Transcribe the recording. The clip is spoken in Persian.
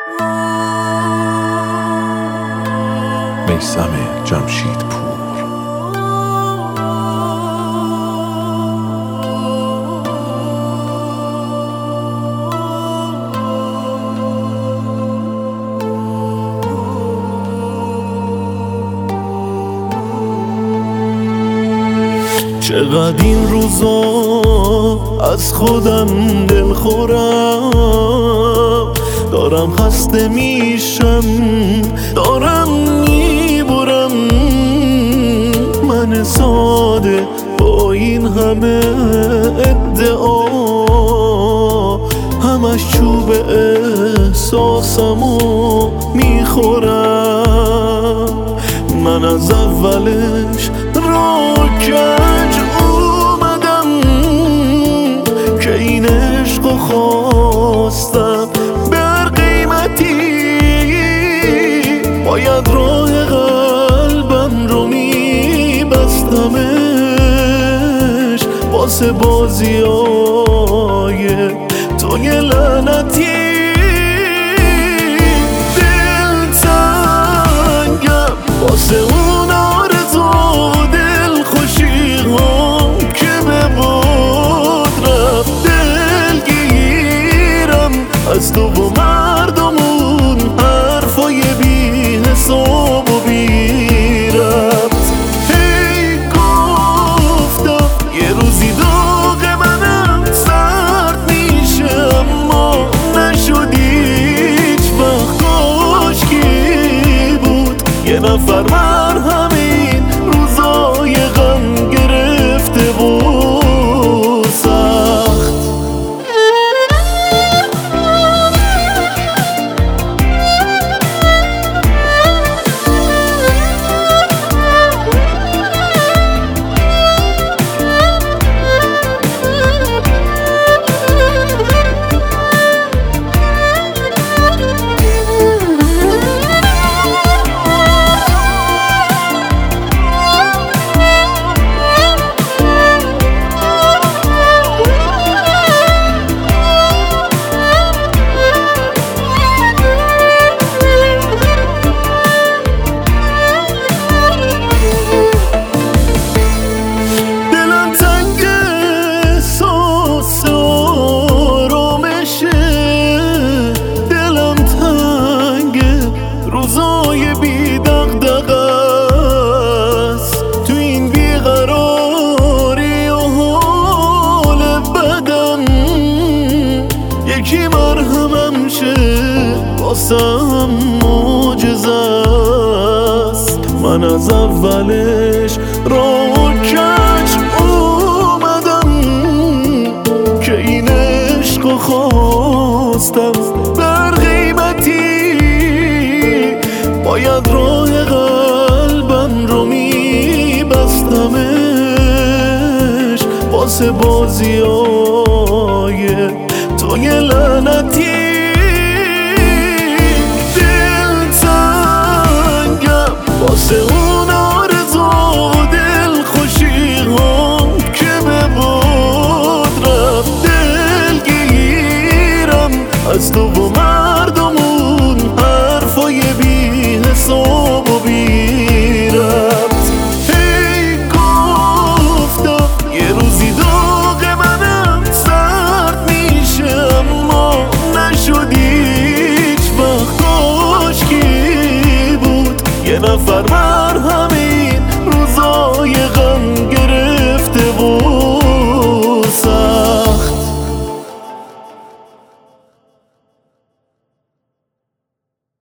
میثم جمشیدپور. چقدر این روزا از خودم دلخورم، دارم خسته میشم، دارم میبرم. من ساده با این همه ادعا، همش چوب احساسمو میخورم. من از اولش راکج اومدم که این عشقو خواستم به هر قیمتی. باید راه قلبم رو میبستمش واسه بازیای توی لعنتی. دلتنگم واسه اون آرزو دل خوشی ها که به باد رفت. دلگیرم از تو و مردمون حرفای بی حساب و بی ربط. هی گفتم یه روزی داغ منم سرد میشه، اما نشد هیچ وقت. کاشکی بود یه نفر مرهم این روزای غم گرفته و سخت. روزای بی دغدغه است تو این بیقراری و حال بدم. یکی مرهمم شه واسم معجزه است. من از اولش راه کج اومدم که این عشقو خواستم به هر قیمتی. باید راه قلبم رو میبستمش واسه بازیای توی لعنتی. دلتنگم واسه اون آرزو دل خوشی ها که به باد رفت. دلگیرم از تو و مردمون حرفای بی حساب و بی ربط. هی گفتم یه روزی داغ منم سرد میشه، اما نشد هیچ وقت. کاشکی بود یه نفر مرهم این روزای